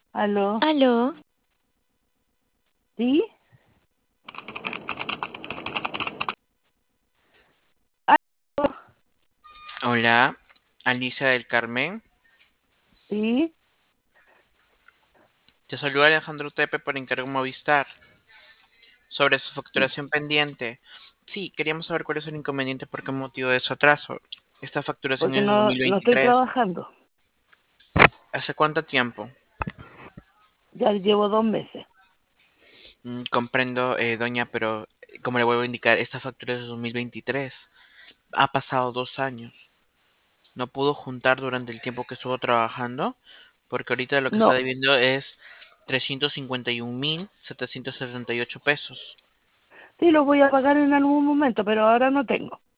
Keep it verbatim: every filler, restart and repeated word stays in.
Aló, Aló, ¿sí? Aló, Hola, Alicia del Carmen. ¿sí? Te saluda Alejandro Tepe por encargo Movistar. Sobre su Sí, facturación pendiente. Sí, queríamos saber cuál es el inconveniente, por qué motivo de su atraso. Esta facturación porque es de no, no estoy dos mil veintitrés. trabajando. ¿Hace cuánto tiempo? Ya llevo dos meses. Mm, comprendo, eh, doña, pero eh, como le vuelvo a indicar, esta factura es de dos mil veintitrés. Ha pasado dos años. No pudo juntar durante el tiempo que estuvo trabajando, porque ahorita lo que está No, debiendo es trescientos cincuenta y un mil setecientos setenta y ocho pesos. sí lo voy a pagar en algún momento, pero ahora no tengo.